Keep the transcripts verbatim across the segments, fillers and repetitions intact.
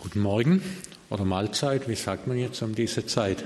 Guten Morgen oder Mahlzeit, wie sagt man jetzt um diese Zeit?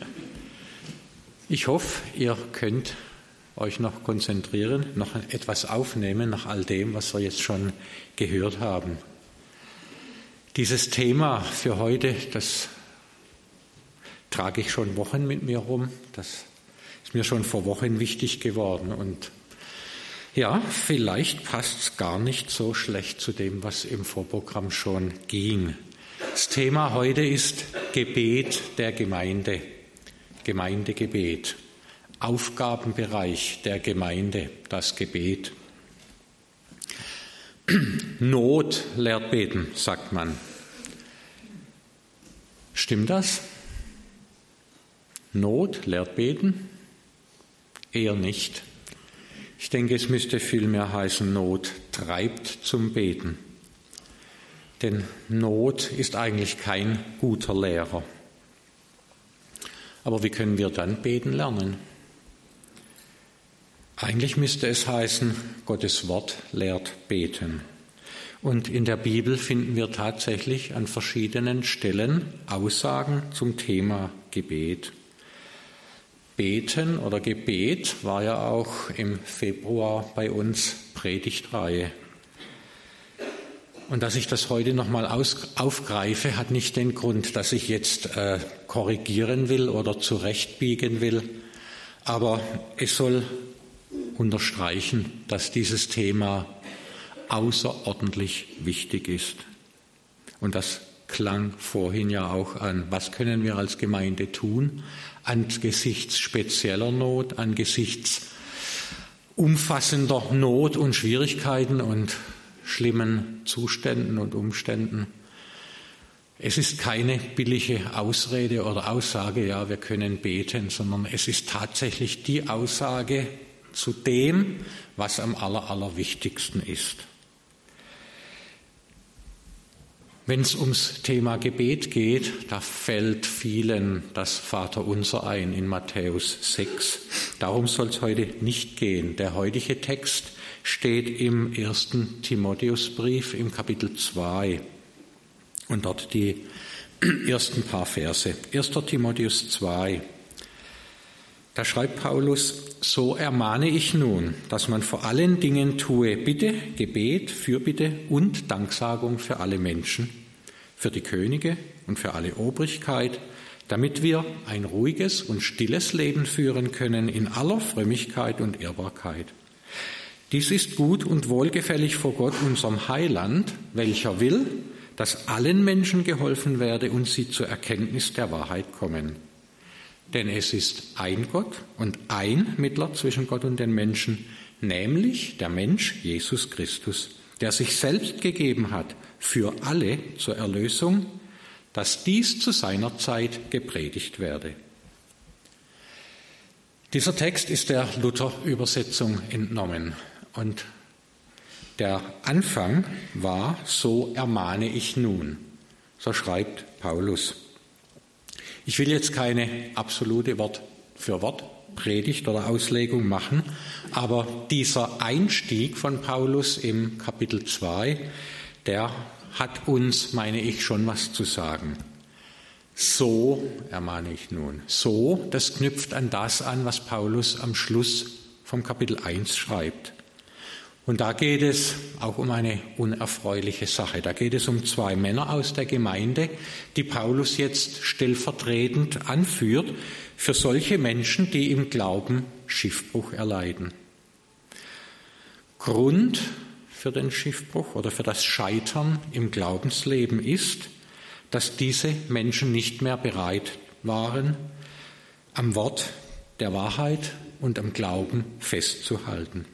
Ich hoffe, ihr könnt euch noch konzentrieren, noch etwas aufnehmen nach all dem, was wir jetzt schon gehört haben. Dieses Thema für heute, das trage ich schon Wochen mit mir rum. Das ist mir schon vor Wochen wichtig geworden. Und ja, vielleicht passt es gar nicht so schlecht zu dem, was im Vorprogramm schon ging. Das Thema heute ist Gebet der Gemeinde, Gemeindegebet, Aufgabenbereich der Gemeinde, das Gebet. Not lehrt beten, sagt man. Stimmt das? Not lehrt beten? Eher nicht. Ich denke, es müsste vielmehr heißen, Not treibt zum Beten. Denn Not ist eigentlich kein guter Lehrer. Aber wie können wir dann beten lernen? Eigentlich müsste es heißen, Gottes Wort lehrt beten. Und in der Bibel finden wir tatsächlich an verschiedenen Stellen Aussagen zum Thema Gebet. Beten oder Gebet war ja auch im Februar bei uns Predigtreihe. Und dass ich das heute nochmal aufgreife, hat nicht den Grund, dass ich jetzt äh, korrigieren will oder zurechtbiegen will, aber es soll unterstreichen, dass dieses Thema außerordentlich wichtig ist. Und das klang vorhin ja auch an. Was können wir als Gemeinde tun angesichts spezieller Not, angesichts umfassender Not und Schwierigkeiten und schlimmen Zuständen und Umständen? Es ist keine billige Ausrede oder Aussage, ja, wir können beten, sondern es ist tatsächlich die Aussage zu dem, was am aller, allerwichtigsten ist. Wenn es ums Thema Gebet geht, da fällt vielen das Vaterunser ein in Matthäus sechs. Darum soll es heute nicht gehen. Der heutige Text steht im ersten Timotheusbrief im Kapitel zwei und dort die ersten paar Verse. erster Timotheus zwei. Da schreibt Paulus: So ermahne ich nun, dass man vor allen Dingen tue Bitte, Gebet, Fürbitte und Danksagung für alle Menschen, für die Könige und für alle Obrigkeit, damit wir ein ruhiges und stilles Leben führen können in aller Frömmigkeit und Ehrbarkeit. Dies ist gut und wohlgefällig vor Gott, unserem Heiland, welcher will, dass allen Menschen geholfen werde und sie zur Erkenntnis der Wahrheit kommen. Denn es ist ein Gott und ein Mittler zwischen Gott und den Menschen, nämlich der Mensch Jesus Christus, der sich selbst gegeben hat für alle zur Erlösung, dass dies zu seiner Zeit gepredigt werde. Dieser Text ist der Luther-Übersetzung entnommen und der Anfang war: So ermahne ich nun. So schreibt Paulus. Ich will jetzt keine absolute Wort für Wort Predigt oder Auslegung machen, aber dieser Einstieg von Paulus im Kapitel zwei, der hat uns, meine ich, schon was zu sagen. So ermahne ich nun. So, das knüpft an das an, was Paulus am Schluss vom Kapitel eins schreibt. Und da geht es auch um eine unerfreuliche Sache. Da geht es um zwei Männer aus der Gemeinde, die Paulus jetzt stellvertretend anführt für solche Menschen, die im Glauben Schiffbruch erleiden. Grund für den Schiffbruch oder für das Scheitern im Glaubensleben ist, dass diese Menschen nicht mehr bereit waren, am Wort der Wahrheit und am Glauben festzuhalten.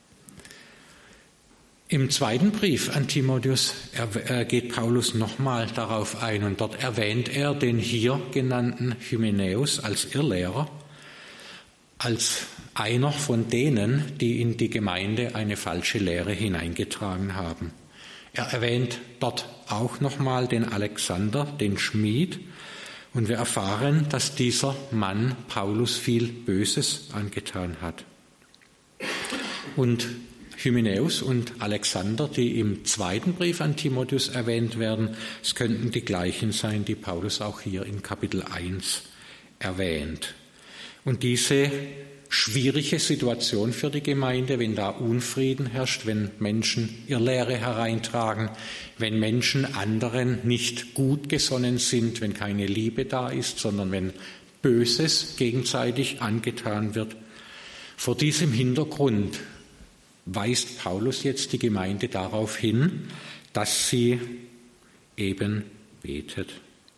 Im zweiten Brief an Timotheus geht Paulus nochmal darauf ein und dort erwähnt er den hier genannten Hymenäus als Irrlehrer, als einer von denen, die in die Gemeinde eine falsche Lehre hineingetragen haben. Er erwähnt dort auch nochmal den Alexander, den Schmied, und wir erfahren, dass dieser Mann Paulus viel Böses angetan hat. Und Hymenäus und Alexander, die im zweiten Brief an Timotheus erwähnt werden, es könnten die gleichen sein, die Paulus auch hier in Kapitel eins erwähnt. Und diese schwierige Situation für die Gemeinde, wenn da Unfrieden herrscht, wenn Menschen Irrlehre hereintragen, wenn Menschen anderen nicht gut gesonnen sind, wenn keine Liebe da ist, sondern wenn Böses gegenseitig angetan wird. Vor diesem Hintergrund weist Paulus jetzt die Gemeinde darauf hin, dass sie eben betet.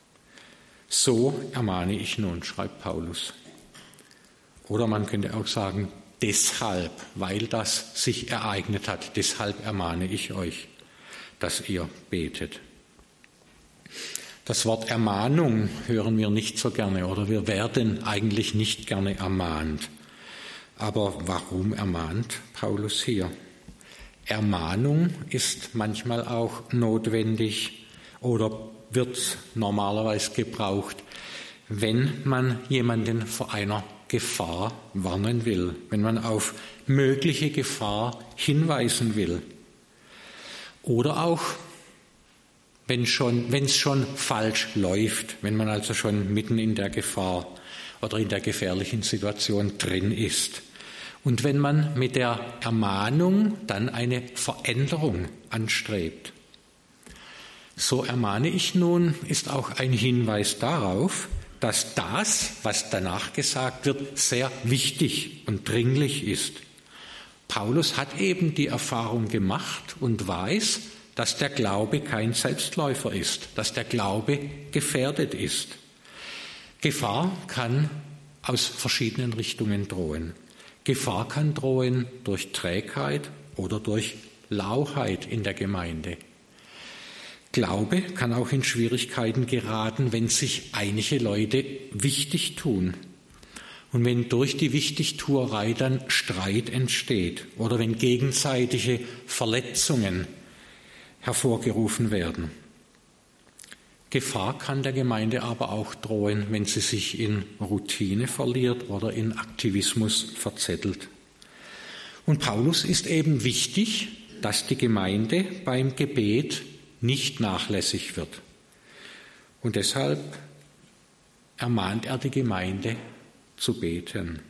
So ermahne ich nun, schreibt Paulus. Oder man könnte auch sagen, deshalb, weil das sich ereignet hat, deshalb ermahne ich euch, dass ihr betet. Das Wort Ermahnung hören wir nicht so gerne oder wir werden eigentlich nicht gerne ermahnt. Aber warum ermahnt Paulus hier? Ermahnung ist manchmal auch notwendig oder wird normalerweise gebraucht, wenn man jemanden vor einer Gefahr warnen will, wenn man auf mögliche Gefahr hinweisen will. Oder auch, wenn schon, wenn es schon falsch läuft, wenn man also schon mitten in der Gefahr oder in der gefährlichen Situation drin ist. Und wenn man mit der Ermahnung dann eine Veränderung anstrebt. So ermahne ich nun, ist auch ein Hinweis darauf, dass das, was danach gesagt wird, sehr wichtig und dringlich ist. Paulus hat eben die Erfahrung gemacht und weiß, dass der Glaube kein Selbstläufer ist, dass der Glaube gefährdet ist. Gefahr kann aus verschiedenen Richtungen drohen. Gefahr kann drohen durch Trägheit oder durch Lauheit in der Gemeinde. Glaube kann auch in Schwierigkeiten geraten, wenn sich einige Leute wichtig tun und wenn durch die Wichtigtuerei dann Streit entsteht oder wenn gegenseitige Verletzungen hervorgerufen werden. Gefahr kann der Gemeinde aber auch drohen, wenn sie sich in Routine verliert oder in Aktivismus verzettelt. Und Paulus ist eben wichtig, dass die Gemeinde beim Gebet nicht nachlässig wird. Und deshalb ermahnt er die Gemeinde zu beten.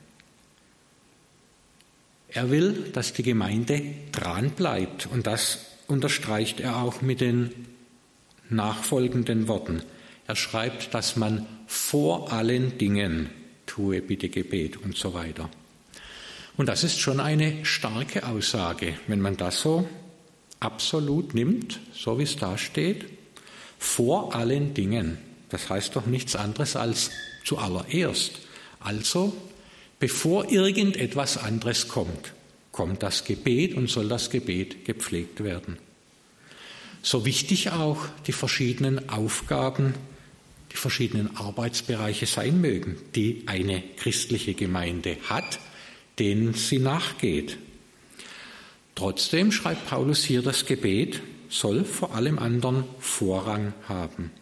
Er will, dass die Gemeinde dran bleibt und das unterstreicht er auch mit den nachfolgenden Worten. Er schreibt, dass man vor allen Dingen tue bitte Gebet und so weiter. Und das ist schon eine starke Aussage, wenn man das so absolut nimmt, so wie es da steht, vor allen Dingen. Das heißt doch nichts anderes als zuallererst. Also, bevor irgendetwas anderes kommt, kommt das Gebet und soll das Gebet gepflegt werden. So wichtig auch die verschiedenen Aufgaben, die verschiedenen Arbeitsbereiche sein mögen, die eine christliche Gemeinde hat, denen sie nachgeht. Trotzdem schreibt Paulus hier, das Gebet soll vor allem anderen Vorrang haben.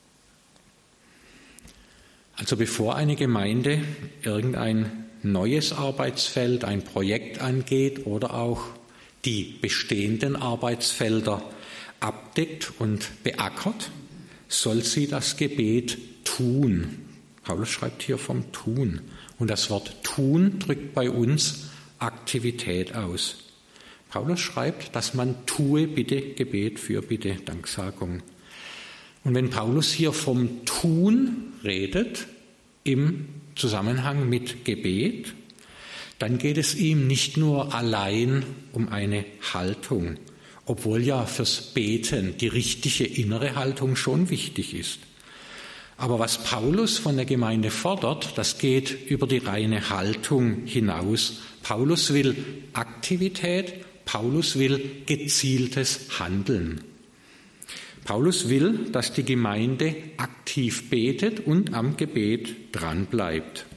Also bevor eine Gemeinde irgendein neues Arbeitsfeld, ein Projekt angeht oder auch die bestehenden Arbeitsfelder abdeckt und beackert, soll sie das Gebet tun. Paulus schreibt hier vom Tun. Und das Wort tun drückt bei uns Aktivität aus. Paulus schreibt, dass man tue bitte Gebet, für bitte Danksagung. Und wenn Paulus hier vom Tun redet, im Zusammenhang mit Gebet, dann geht es ihm nicht nur allein um eine Haltung, obwohl ja fürs Beten die richtige innere Haltung schon wichtig ist. Aber was Paulus von der Gemeinde fordert, das geht über die reine Haltung hinaus. Paulus will Aktivität, Paulus will gezieltes Handeln. Paulus will, dass die Gemeinde aktiv betet und am Gebet dranbleibt.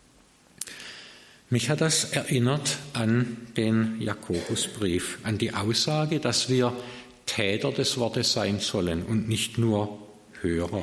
Mich hat das erinnert an den Jakobusbrief, an die Aussage, dass wir Täter des Wortes sein sollen und nicht nur Hörer.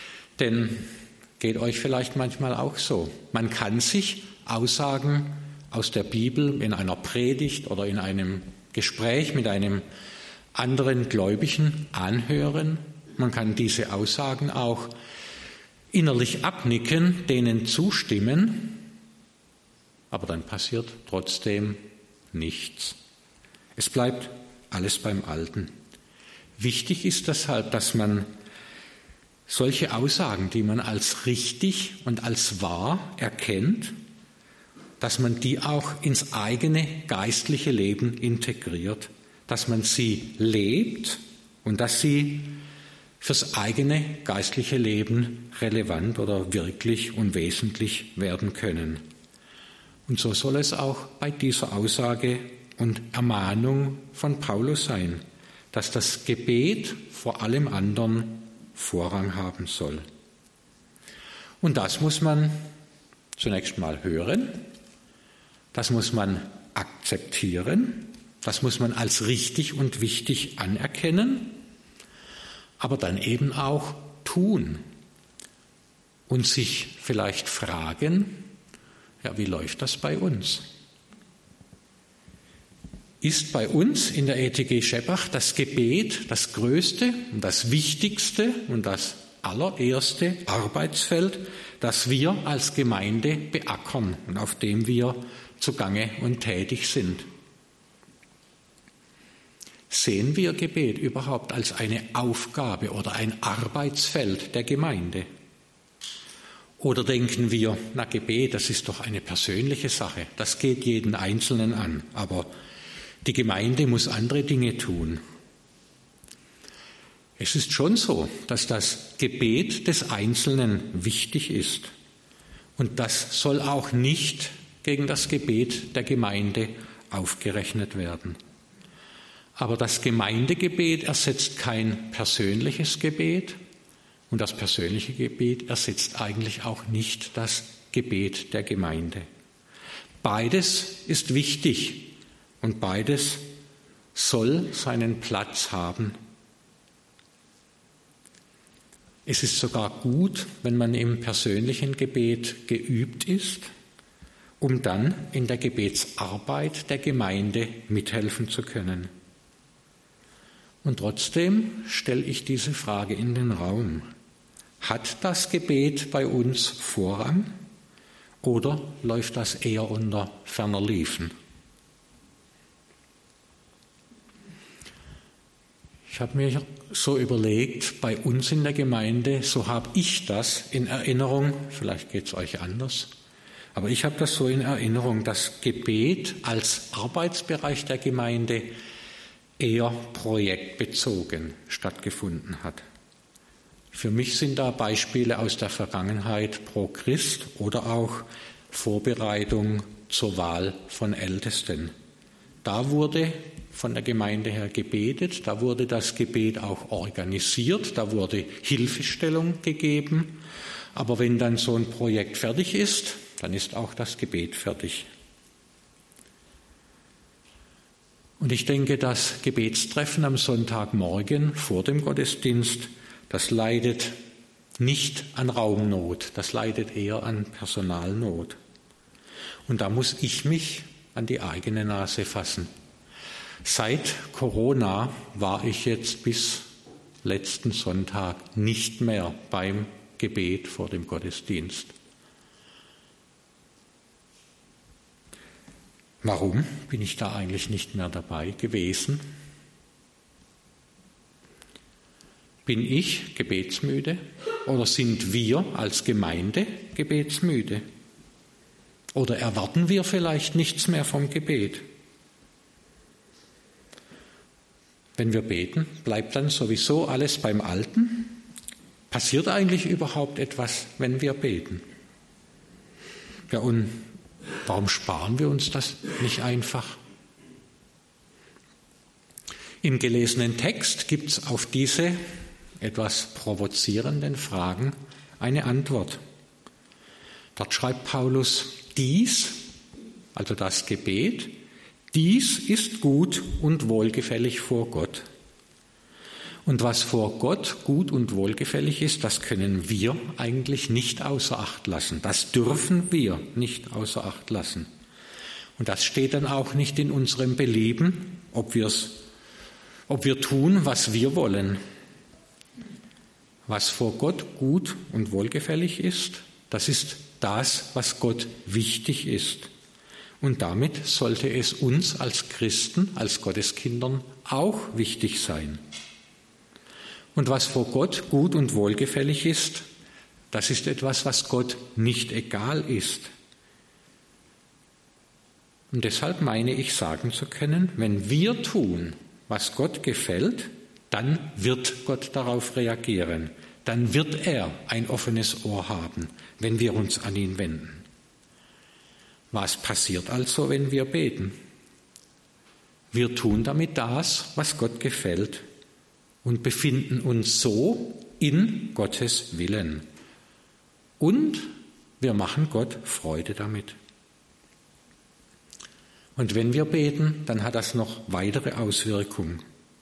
Denn geht euch vielleicht manchmal auch so. Man kann sich Aussagen aus der Bibel in einer Predigt oder in einem Gespräch mit einem anderen Gläubigen anhören. Man kann diese Aussagen auch innerlich abnicken, denen zustimmen, aber dann passiert trotzdem nichts. Es bleibt alles beim Alten. Wichtig ist deshalb, dass man solche Aussagen, die man als richtig und als wahr erkennt, dass man die auch ins eigene geistliche Leben integriert, dass man sie lebt und dass sie fürs eigene geistliche Leben relevant oder wirklich und wesentlich werden können. Und so soll es auch bei dieser Aussage und Ermahnung von Paulus sein, dass das Gebet vor allem anderen Vorrang haben soll. Und das muss man zunächst mal hören, das muss man akzeptieren, das muss man als richtig und wichtig anerkennen, aber dann eben auch tun und sich vielleicht fragen, ja, wie läuft das bei uns? Ist bei uns in der E T G Scheppach das Gebet das größte und das wichtigste und das allererste Arbeitsfeld, das wir als Gemeinde beackern und auf dem wir zugange und tätig sind? Sehen wir Gebet überhaupt als eine Aufgabe oder ein Arbeitsfeld der Gemeinde? Oder denken wir, na, Gebet, das ist doch eine persönliche Sache, das geht jeden Einzelnen an, aber die Gemeinde muss andere Dinge tun. Es ist schon so, dass das Gebet des Einzelnen wichtig ist. Und das soll auch nicht gegen das Gebet der Gemeinde aufgerechnet werden. Aber das Gemeindegebet ersetzt kein persönliches Gebet und das persönliche Gebet ersetzt eigentlich auch nicht das Gebet der Gemeinde. Beides ist wichtig. Und beides soll seinen Platz haben. Es ist sogar gut, wenn man im persönlichen Gebet geübt ist, um dann in der Gebetsarbeit der Gemeinde mithelfen zu können. Und trotzdem stelle ich diese Frage in den Raum. Hat das Gebet bei uns Vorrang oder läuft das eher unter ferner Liefen? Ich habe mir so überlegt, bei uns in der Gemeinde, so habe ich das in Erinnerung, vielleicht geht es euch anders, aber ich habe das so in Erinnerung, dass Gebet als Arbeitsbereich der Gemeinde eher projektbezogen stattgefunden hat. Für mich sind da Beispiele aus der Vergangenheit pro Christ oder auch Vorbereitung zur Wahl von Ältesten. Da wurde von der Gemeinde her gebetet, da wurde das Gebet auch organisiert, da wurde Hilfestellung gegeben. Aber wenn dann so ein Projekt fertig ist, dann ist auch das Gebet fertig. Und ich denke, das Gebetstreffen am Sonntagmorgen vor dem Gottesdienst, das leidet nicht an Raumnot, das leidet eher an Personalnot. Und da muss ich mich an die eigene Nase fassen. Seit Corona war ich jetzt bis letzten Sonntag nicht mehr beim Gebet vor dem Gottesdienst. Warum bin ich da eigentlich nicht mehr dabei gewesen? Bin ich gebetsmüde oder sind wir als Gemeinde gebetsmüde? Oder erwarten wir vielleicht nichts mehr vom Gebet? Wenn wir beten, bleibt dann sowieso alles beim Alten? Passiert eigentlich überhaupt etwas, wenn wir beten? Ja, und warum sparen wir uns das nicht einfach? Im gelesenen Text gibt es auf diese etwas provozierenden Fragen eine Antwort. Dort schreibt Paulus, dies, also das Gebet, dies ist gut und wohlgefällig vor Gott. Und was vor Gott gut und wohlgefällig ist, das können wir eigentlich nicht außer Acht lassen. Das dürfen wir nicht außer Acht lassen. Und das steht dann auch nicht in unserem Belieben, ob wir's, ob wir tun, was wir wollen. Was vor Gott gut und wohlgefällig ist, das ist das, was Gott wichtig ist. Und damit sollte es uns als Christen, als Gotteskindern auch wichtig sein. Und was vor Gott gut und wohlgefällig ist, das ist etwas, was Gott nicht egal ist. Und deshalb meine ich sagen zu können, wenn wir tun, was Gott gefällt, dann wird Gott darauf reagieren. Dann wird er ein offenes Ohr haben, wenn wir uns an ihn wenden. Was passiert also, wenn wir beten? Wir tun damit das, was Gott gefällt und befinden uns so in Gottes Willen. Und wir machen Gott Freude damit. Und wenn wir beten, dann hat das noch weitere Auswirkungen.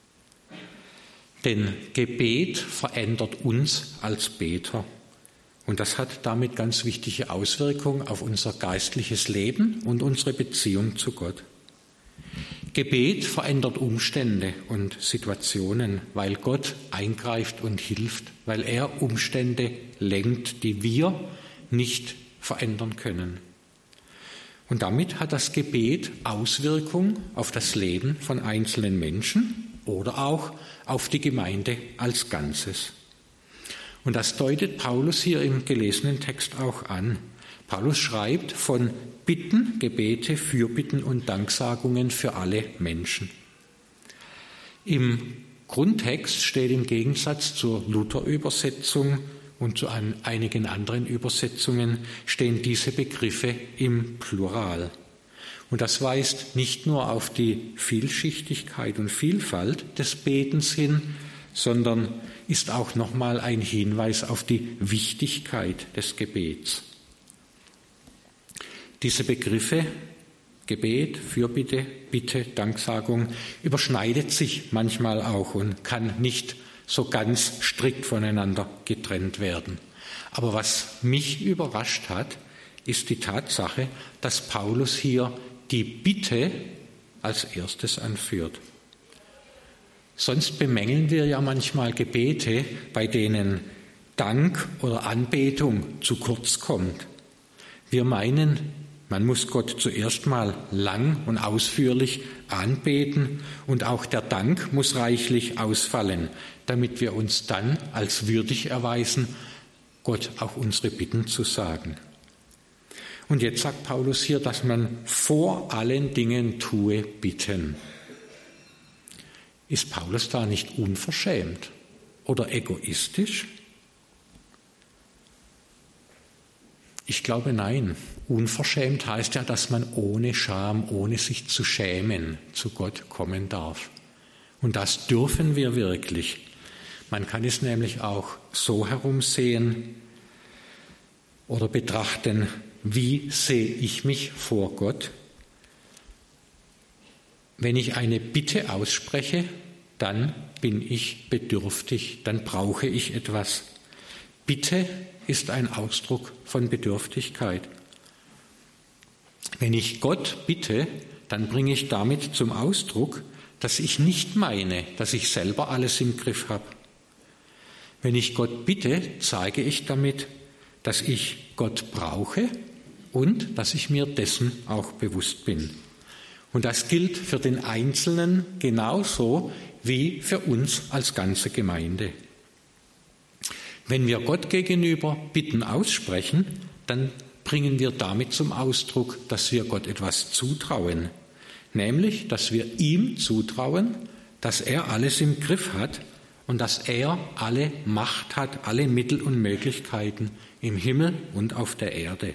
Denn Gebet verändert uns als Beter. Und das hat damit ganz wichtige Auswirkungen auf unser geistliches Leben und unsere Beziehung zu Gott. Gebet verändert Umstände und Situationen, weil Gott eingreift und hilft, weil er Umstände lenkt, die wir nicht verändern können. Und damit hat das Gebet Auswirkungen auf das Leben von einzelnen Menschen oder auch auf die Gemeinde als Ganzes. Und das deutet Paulus hier im gelesenen Text auch an. Paulus schreibt von Bitten, Gebete, Fürbitten und Danksagungen für alle Menschen. Im Grundtext steht im Gegensatz zur Luther-Übersetzung und zu einigen anderen Übersetzungen stehen diese Begriffe im Plural. Und das weist nicht nur auf die Vielschichtigkeit und Vielfalt des Betens hin, sondern ist auch nochmal ein Hinweis auf die Wichtigkeit des Gebets. Diese Begriffe, Gebet, Fürbitte, Bitte, Danksagung, überschneidet sich manchmal auch und kann nicht so ganz strikt voneinander getrennt werden. Aber was mich überrascht hat, ist die Tatsache, dass Paulus hier die Bitte als erstes anführt. Sonst bemängeln wir ja manchmal Gebete, bei denen Dank oder Anbetung zu kurz kommt. Wir meinen, man muss Gott zuerst mal lang und ausführlich anbeten und auch der Dank muss reichlich ausfallen, damit wir uns dann als würdig erweisen, Gott auch unsere Bitten zu sagen. Und jetzt sagt Paulus hier, dass man vor allen Dingen tue bitten. Ist Paulus da nicht unverschämt oder egoistisch? Ich glaube, nein. Unverschämt heißt ja, dass man ohne Scham, ohne sich zu schämen, zu Gott kommen darf. Und das dürfen wir wirklich. Man kann es nämlich auch so herumsehen oder betrachten, wie sehe ich mich vor Gott? Wenn ich eine Bitte ausspreche, dann bin ich bedürftig, dann brauche ich etwas. Bitte ist ein Ausdruck von Bedürftigkeit. Wenn ich Gott bitte, dann bringe ich damit zum Ausdruck, dass ich nicht meine, dass ich selber alles im Griff habe. Wenn ich Gott bitte, zeige ich damit, dass ich Gott brauche und dass ich mir dessen auch bewusst bin. Und das gilt für den Einzelnen genauso wie für uns als ganze Gemeinde. Wenn wir Gott gegenüber Bitten aussprechen, dann bringen wir damit zum Ausdruck, dass wir Gott etwas zutrauen, nämlich, dass wir ihm zutrauen, dass er alles im Griff hat und dass er alle Macht hat, alle Mittel und Möglichkeiten im Himmel und auf der Erde.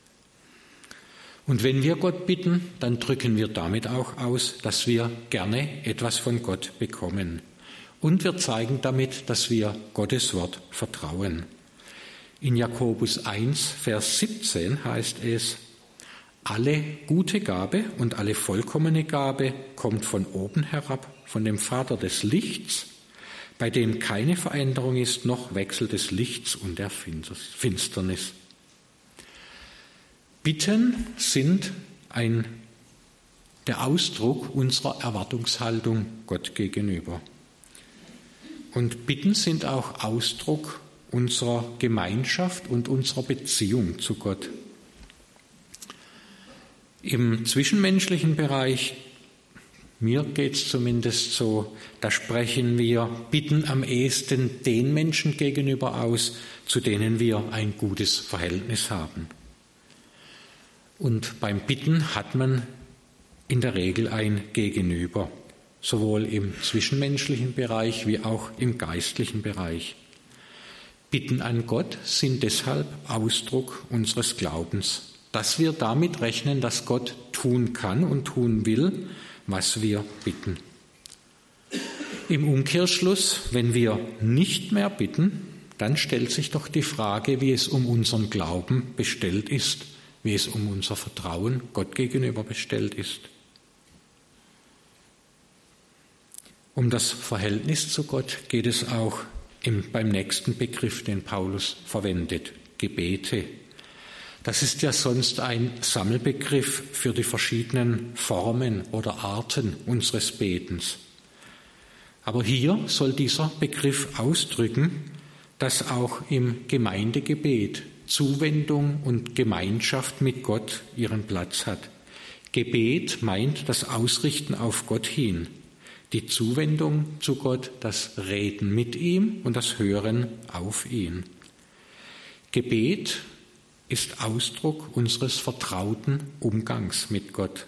Und wenn wir Gott bitten, dann drücken wir damit auch aus, dass wir gerne etwas von Gott bekommen. Und wir zeigen damit, dass wir Gottes Wort vertrauen. In Jakobus eins, Vers siebzehn heißt es, alle gute Gabe und alle vollkommene Gabe kommt von oben herab, von dem Vater des Lichts, bei dem keine Veränderung ist, noch Wechsel des Lichts und der Finsternis. Bitten sind ein der Ausdruck unserer Erwartungshaltung Gott gegenüber. Und Bitten sind auch Ausdruck unserer Gemeinschaft und unserer Beziehung zu Gott. Im zwischenmenschlichen Bereich, mir geht es zumindest so, da sprechen wir Bitten am ehesten den Menschen gegenüber aus, zu denen wir ein gutes Verhältnis haben. Und beim Bitten hat man in der Regel ein Gegenüber, sowohl im zwischenmenschlichen Bereich wie auch im geistlichen Bereich. Bitten an Gott sind deshalb Ausdruck unseres Glaubens, dass wir damit rechnen, dass Gott tun kann und tun will, was wir bitten. Im Umkehrschluss, wenn wir nicht mehr bitten, dann stellt sich doch die Frage, wie es um unseren Glauben bestellt ist, wie es um unser Vertrauen Gott gegenüber bestellt ist. Um das Verhältnis zu Gott geht es auch im, beim nächsten Begriff, den Paulus verwendet, Gebete. Das ist ja sonst ein Sammelbegriff für die verschiedenen Formen oder Arten unseres Betens. Aber hier soll dieser Begriff ausdrücken, dass auch im Gemeindegebet Zuwendung und Gemeinschaft mit Gott ihren Platz hat. Gebet meint das Ausrichten auf Gott hin. Die Zuwendung zu Gott, das Reden mit ihm und das Hören auf ihn. Gebet ist Ausdruck unseres vertrauten Umgangs mit Gott.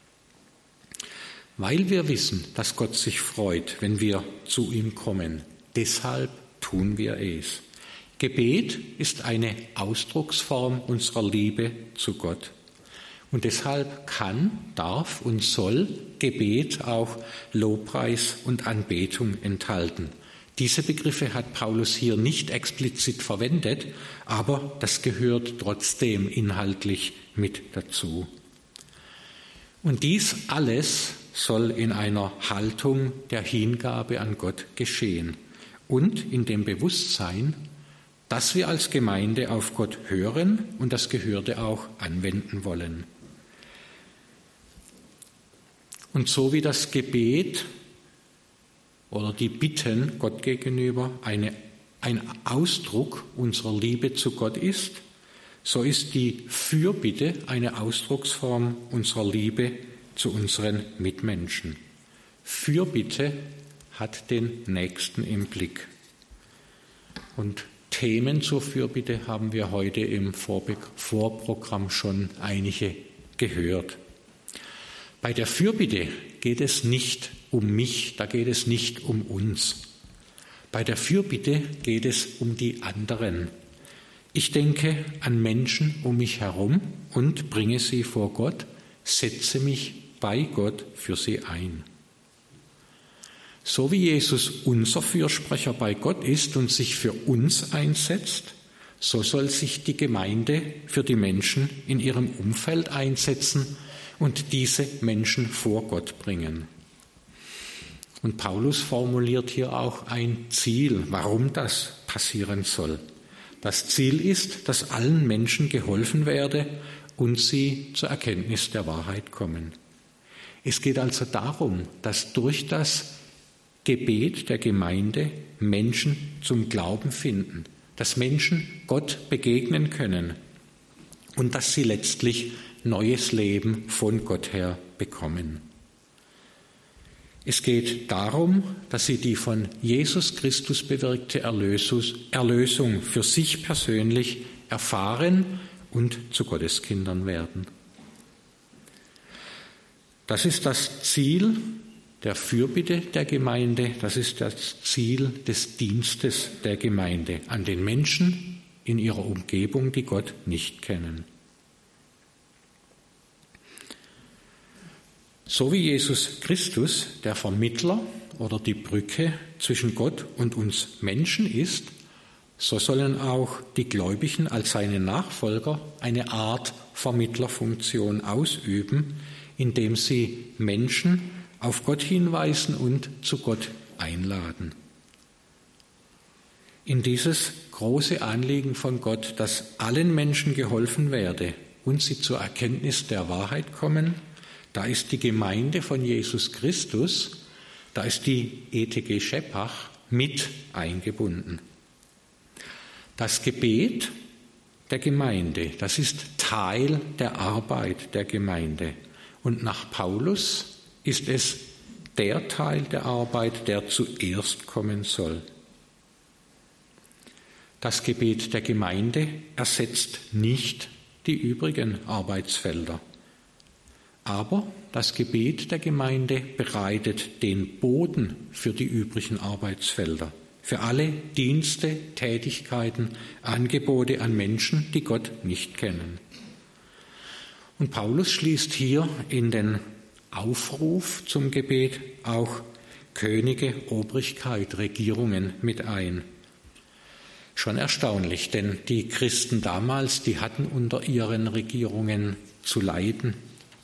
Weil wir wissen, dass Gott sich freut, wenn wir zu ihm kommen, deshalb tun wir es. Gebet ist eine Ausdrucksform unserer Liebe zu Gott. Und deshalb kann, darf und soll Gebet auch Lobpreis und Anbetung enthalten. Diese Begriffe hat Paulus hier nicht explizit verwendet, aber das gehört trotzdem inhaltlich mit dazu. Und dies alles soll in einer Haltung der Hingabe an Gott geschehen und in dem Bewusstsein, dass wir als Gemeinde auf Gott hören und das Gehörte auch anwenden wollen. Und so wie das Gebet oder die Bitten Gott gegenüber eine, ein Ausdruck unserer Liebe zu Gott ist, so ist die Fürbitte eine Ausdrucksform unserer Liebe zu unseren Mitmenschen. Fürbitte hat den Nächsten im Blick. Und Themen zur Fürbitte haben wir heute im Vorprogramm schon einige gehört. Bei der Fürbitte geht es nicht um mich, da geht es nicht um uns. Bei der Fürbitte geht es um die anderen. Ich denke an Menschen um mich herum und bringe sie vor Gott, setze mich bei Gott für sie ein. So wie Jesus unser Fürsprecher bei Gott ist und sich für uns einsetzt, so soll sich die Gemeinde für die Menschen in ihrem Umfeld einsetzen und diese Menschen vor Gott bringen. Und Paulus formuliert hier auch ein Ziel, warum das passieren soll. Das Ziel ist, dass allen Menschen geholfen werde und sie zur Erkenntnis der Wahrheit kommen. Es geht also darum, dass durch das Gebet der Gemeinde Menschen zum Glauben finden, dass Menschen Gott begegnen können und dass sie letztlich neues Leben von Gott her bekommen. Es geht darum, dass sie die von Jesus Christus bewirkte Erlösung für sich persönlich erfahren und zu Gotteskindern werden. Das ist das Ziel der Fürbitte der Gemeinde, das ist das Ziel des Dienstes der Gemeinde an den Menschen in ihrer Umgebung, die Gott nicht kennen. So wie Jesus Christus der Vermittler oder die Brücke zwischen Gott und uns Menschen ist, so sollen auch die Gläubigen als seine Nachfolger eine Art Vermittlerfunktion ausüben, indem sie Menschen auf Gott hinweisen und zu Gott einladen. In dieses große Anliegen von Gott, dass allen Menschen geholfen werde und sie zur Erkenntnis der Wahrheit kommen, Da ist die Gemeinde von Jesus Christus, da ist die E T G Scheppach mit eingebunden. Das Gebet der Gemeinde, das ist Teil der Arbeit der Gemeinde. Und nach Paulus ist es der Teil der Arbeit, der zuerst kommen soll. Das Gebet der Gemeinde ersetzt nicht die übrigen Arbeitsfelder. Aber das Gebet der Gemeinde bereitet den Boden für die übrigen Arbeitsfelder, für alle Dienste, Tätigkeiten, Angebote an Menschen, die Gott nicht kennen. Und Paulus schließt hier in den Aufruf zum Gebet auch Könige, Obrigkeit, Regierungen mit ein. Schon erstaunlich, denn die Christen damals, die hatten unter ihren Regierungen zu leiden.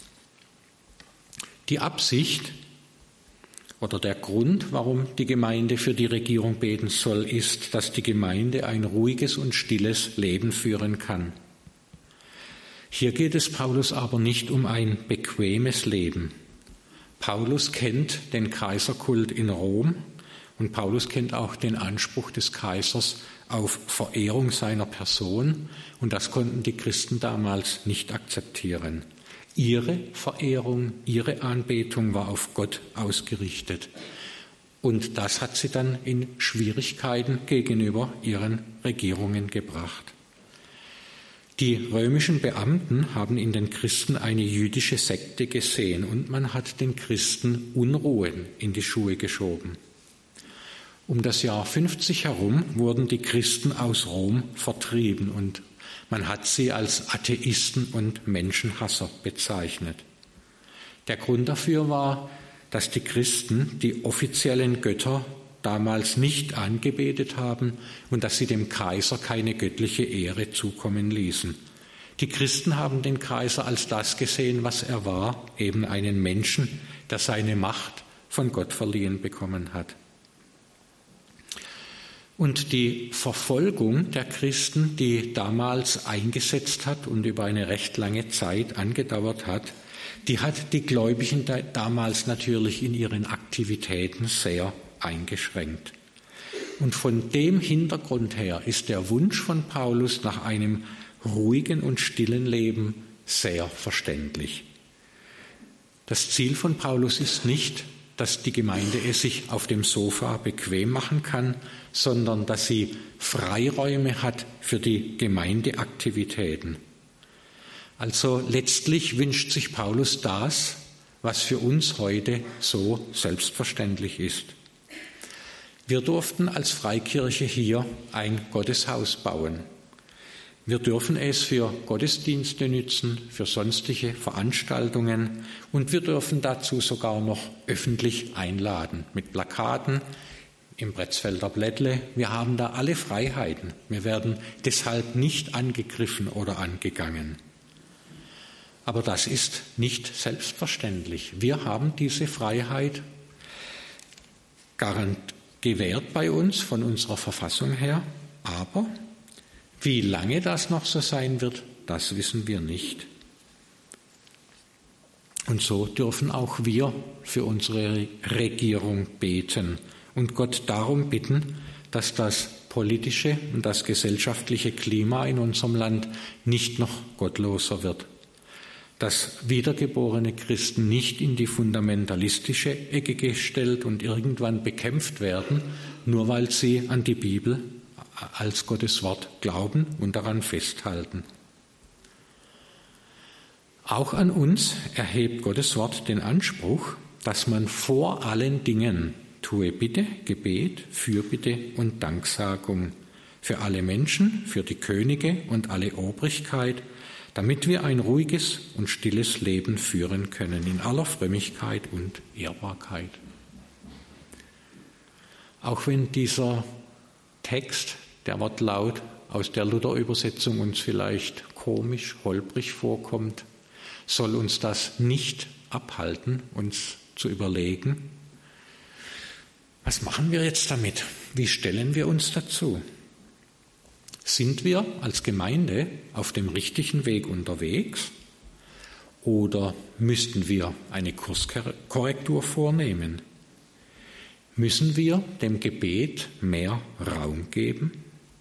Die Absicht oder der Grund, warum die Gemeinde für die Regierung beten soll, ist, dass die Gemeinde ein ruhiges und stilles Leben führen kann. Hier geht es Paulus aber nicht um ein bequemes Leben. Paulus kennt den Kaiserkult in Rom und Paulus kennt auch den Anspruch des Kaisers auf Verehrung seiner Person, und das konnten die Christen damals nicht akzeptieren. Ihre Verehrung, ihre Anbetung war auf Gott ausgerichtet. Und das hat sie dann in Schwierigkeiten gegenüber ihren Regierungen gebracht. Die römischen Beamten haben in den Christen eine jüdische Sekte gesehen und man hat den Christen Unruhen in die Schuhe geschoben. Um das Jahr fünfzig herum wurden die Christen aus Rom vertrieben und man hat sie als Atheisten und Menschenhasser bezeichnet. Der Grund dafür war, dass die Christen die offiziellen Götter damals nicht angebetet haben und dass sie dem Kaiser keine göttliche Ehre zukommen ließen. Die Christen haben den Kaiser als das gesehen, was er war, eben einen Menschen, der seine Macht von Gott verliehen bekommen hat. Und die Verfolgung der Christen, die damals eingesetzt hat und über eine recht lange Zeit angedauert hat, die hat die Gläubigen damals natürlich in ihren Aktivitäten sehr eingeschränkt. Und von dem Hintergrund her ist der Wunsch von Paulus nach einem ruhigen und stillen Leben sehr verständlich. Das Ziel von Paulus ist nicht, dass die Gemeinde es sich auf dem Sofa bequem machen kann, sondern dass sie Freiräume hat für die Gemeindeaktivitäten. Also letztlich wünscht sich Paulus das, was für uns heute so selbstverständlich ist. Wir durften als Freikirche hier ein Gotteshaus bauen. Wir dürfen es für Gottesdienste nützen, für sonstige Veranstaltungen und wir dürfen dazu sogar noch öffentlich einladen mit Plakaten im Pretzfelder Blättle. Wir haben da alle Freiheiten. Wir werden deshalb nicht angegriffen oder angegangen. Aber das ist nicht selbstverständlich. Wir haben diese Freiheit garantiert gewährt bei uns von unserer Verfassung her, aber wie lange das noch so sein wird, das wissen wir nicht. Und so dürfen auch wir für unsere Regierung beten und Gott darum bitten, dass das politische und das gesellschaftliche Klima in unserem Land nicht noch gottloser wird. Dass wiedergeborene Christen nicht in die fundamentalistische Ecke gestellt und irgendwann bekämpft werden, nur weil sie an die Bibel als Gottes Wort glauben und daran festhalten. Auch an uns erhebt Gottes Wort den Anspruch, dass man vor allen Dingen tue Bitte, Gebet, Fürbitte und Danksagung für alle Menschen, für die Könige und alle Obrigkeit, damit wir ein ruhiges und stilles Leben führen können, in aller Frömmigkeit und Ehrbarkeit. Auch wenn dieser Text, der Wortlaut aus der Luther-Übersetzung uns vielleicht komisch, holprig vorkommt, soll uns das nicht abhalten, uns zu überlegen, was machen wir jetzt damit? Wie stellen wir uns dazu? Sind wir als Gemeinde auf dem richtigen Weg unterwegs? Oder müssten wir eine Kurskorrektur vornehmen? Müssen wir dem Gebet mehr Raum geben?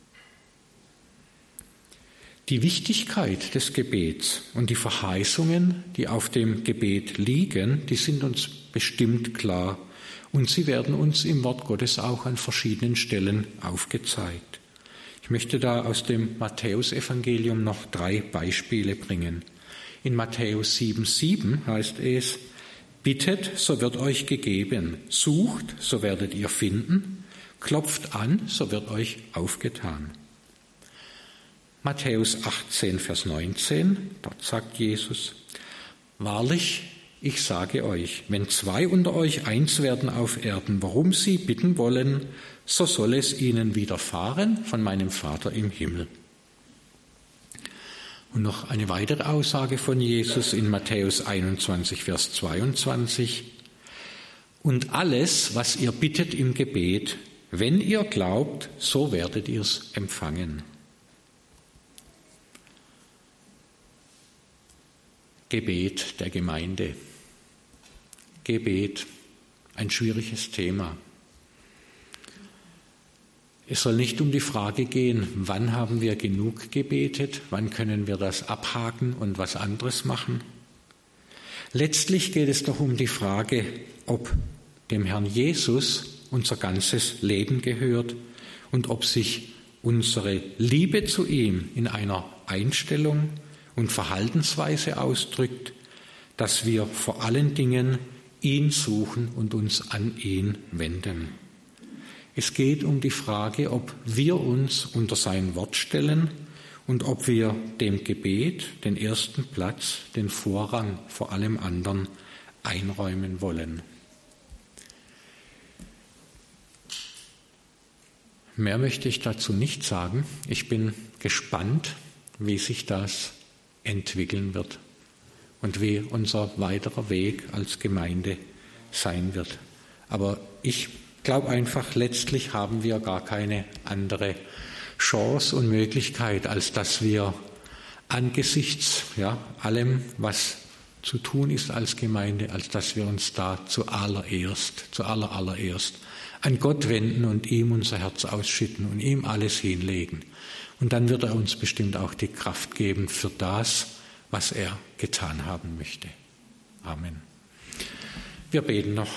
Die Wichtigkeit des Gebets und die Verheißungen, die auf dem Gebet liegen, die sind uns bestimmt klar und sie werden uns im Wort Gottes auch an verschiedenen Stellen aufgezeigt. Ich möchte da aus dem Matthäusevangelium noch drei Beispiele bringen. In Matthäus sieben, sieben heißt es: Bittet, so wird euch gegeben, sucht, so werdet ihr finden, klopft an, so wird euch aufgetan. Matthäus achtzehn, Vers neunzehn, dort sagt Jesus: Wahrlich, ich sage euch, wenn zwei unter euch eins werden auf Erden, worum sie bitten wollen, so soll es ihnen widerfahren von meinem Vater im Himmel. Und noch eine weitere Aussage von Jesus in Matthäus einundzwanzig, Vers zweiundzwanzig. Und alles, was ihr bittet im Gebet, wenn ihr glaubt, so werdet ihr es empfangen. Gebet der Gemeinde. Gebet, ein schwieriges Thema. Es soll nicht um die Frage gehen, wann haben wir genug gebetet, wann können wir das abhaken und was anderes machen. Letztlich geht es doch um die Frage, ob dem Herrn Jesus unser ganzes Leben gehört und ob sich unsere Liebe zu ihm in einer Einstellung und Verhaltensweise ausdrückt, dass wir vor allen Dingen ihn suchen und uns an ihn wenden. Es geht um die Frage, ob wir uns unter sein Wort stellen und ob wir dem Gebet den ersten Platz, den Vorrang vor allem anderen einräumen wollen. Mehr möchte ich dazu nicht sagen. Ich bin gespannt, wie sich das entwickeln wird und wie unser weiterer Weg als Gemeinde sein wird. Aber ich glaube einfach, letztlich haben wir gar keine andere Chance und Möglichkeit, als dass wir angesichts ja, allem, was zu tun ist als Gemeinde, als dass wir uns da zuallererst, zuallererst an Gott wenden und ihm unser Herz ausschütten und ihm alles hinlegen. Und dann wird er uns bestimmt auch die Kraft geben für das, was er getan haben möchte. Amen. Wir beten noch.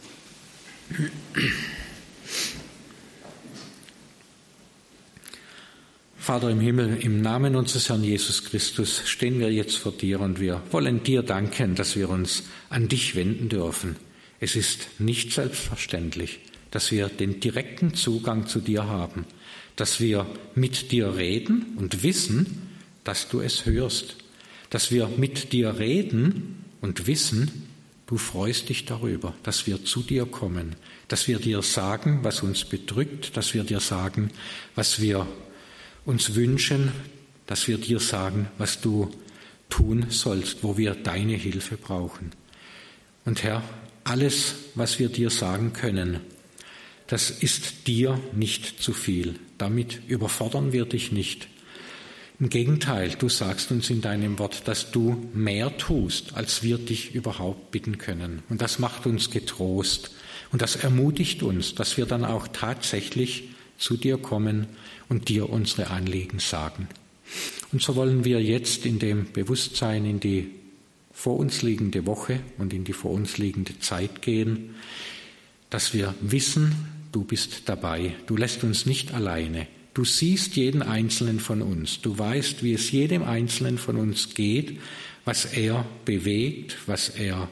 Vater im Himmel, im Namen unseres Herrn Jesus Christus stehen wir jetzt vor dir und wir wollen dir danken, dass wir uns an dich wenden dürfen. Es ist nicht selbstverständlich, dass wir den direkten Zugang zu dir haben, dass wir mit dir reden und wissen, dass du es hörst, dass wir mit dir reden und wissen, du freust dich darüber, dass wir zu dir kommen, dass wir dir sagen, was uns bedrückt, dass wir dir sagen, was wir uns wünschen, dass wir dir sagen, was du tun sollst, wo wir deine Hilfe brauchen. Und Herr, alles, was wir dir sagen können, das ist dir nicht zu viel. Damit überfordern wir dich nicht. Im Gegenteil, du sagst uns in deinem Wort, dass du mehr tust, als wir dich überhaupt bitten können. Und das macht uns getrost und das ermutigt uns, dass wir dann auch tatsächlich zu dir kommen und dir unsere Anliegen sagen. Und so wollen wir jetzt in dem Bewusstsein in die vor uns liegende Woche und in die vor uns liegende Zeit gehen, dass wir wissen, du bist dabei, du lässt uns nicht alleine. Du siehst jeden Einzelnen von uns. Du weißt, wie es jedem Einzelnen von uns geht, was er bewegt, was er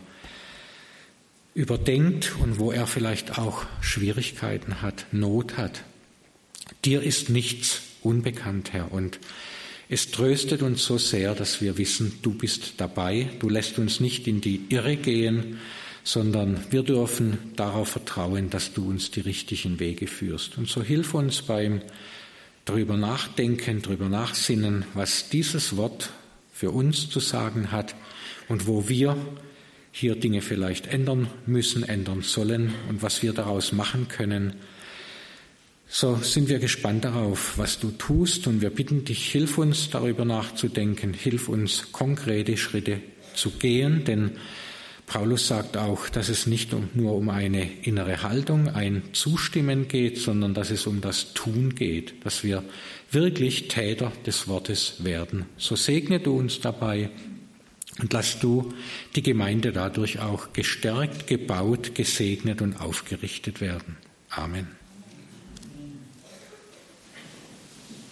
überdenkt und wo er vielleicht auch Schwierigkeiten hat, Not hat. Dir ist nichts unbekannt, Herr, und es tröstet uns so sehr, dass wir wissen, du bist dabei. Du lässt uns nicht in die Irre gehen, sondern wir dürfen darauf vertrauen, dass du uns die richtigen Wege führst. Und so hilf uns beim drüber nachdenken, drüber nachsinnen, was dieses Wort für uns zu sagen hat und wo wir hier Dinge vielleicht ändern müssen, ändern sollen und was wir daraus machen können. So sind wir gespannt darauf, was du tust, und wir bitten dich, hilf uns darüber nachzudenken, hilf uns konkrete Schritte zu gehen, denn Paulus sagt auch, dass es nicht nur um eine innere Haltung, ein Zustimmen geht, sondern dass es um das Tun geht, dass wir wirklich Täter des Wortes werden. So segne du uns dabei und lass du die Gemeinde dadurch auch gestärkt, gebaut, gesegnet und aufgerichtet werden. Amen.